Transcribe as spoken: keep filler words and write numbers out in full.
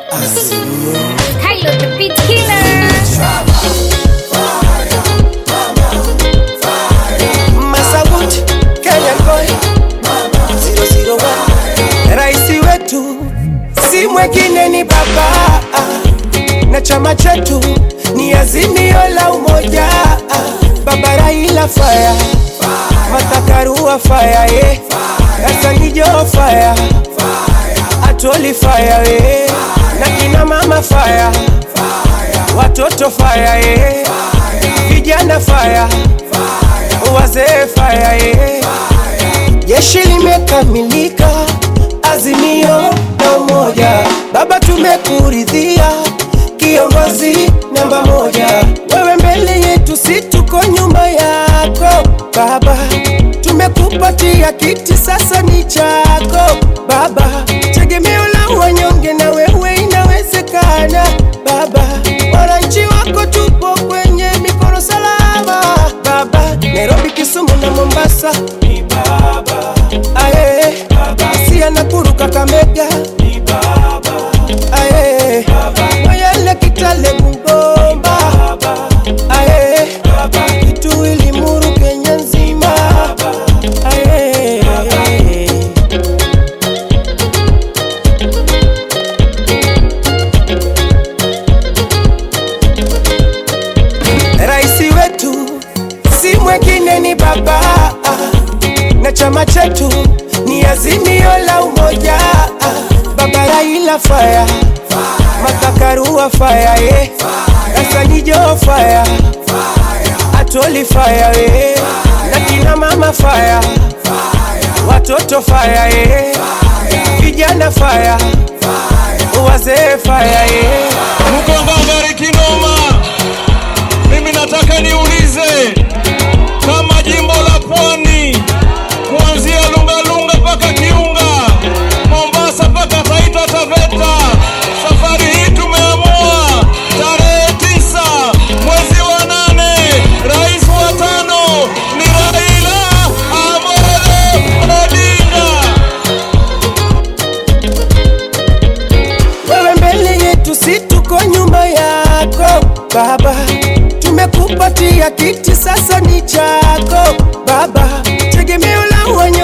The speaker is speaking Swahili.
Kylo the beat killer. Masagut, Kenyan boy zero zero one. Raisi wetu si mwingine ni baba, na chama chetu ni Azimio la Umoja. Baba Raila fire, Martha Karua fire, yeah. Hassan Joho fire, Atwoli fire, yeah. Na kina mama fire, watoto fire, yeah. Vijana fire, wazee fire, yeah. Jeshi limekamilika, Azimio la Umoja. Baba tumekuridhia, kiongozi namba moja. Wewe mbele yetu, si tuko nyuma yako Baba. Tumekupatia kiti, sasa ni chako Baba. Tegemeo la wanyonge, na wewe inawezekana Baba. Wananchi wako tupo kwenye mikono salama Baba. Nairobi, Kisumu na Mombasa ni Baba. Aye Baba. Siaya, Nakuru, Kakamega ni Baba. Aye Baba. Moyale, Kitale, Bungoma Baba. Aye Baba. Kitui, Limuru, Kenya nzima Baba. Aye Baba. Raisi wetu si mwingine ni baba, na chama chetu ni Azimio la Umoja. Baba Raila fire, Martha Karua fire, yeah. Hassan Joho fire, Atwoli fire, yeah. Na kina mama fire, watoto fire, yeah. Vijana fire, wazee fire, yeah. Mkonga bariki noma. Mimi nataka niulize, kama jimbo la Pwani kuanzia Lunga Lunga paka Kiunga, Mombasa paka Taita Taveta, safari hii tumeamua tarehe tisa mwezi wa nane, rais wa tano ni Raila Amolo Odinga. Wewe mbele yetu, si tuko nyuma yako Baba. Tumekupatia kiti, sasa ni chako Baba. Tegemeo la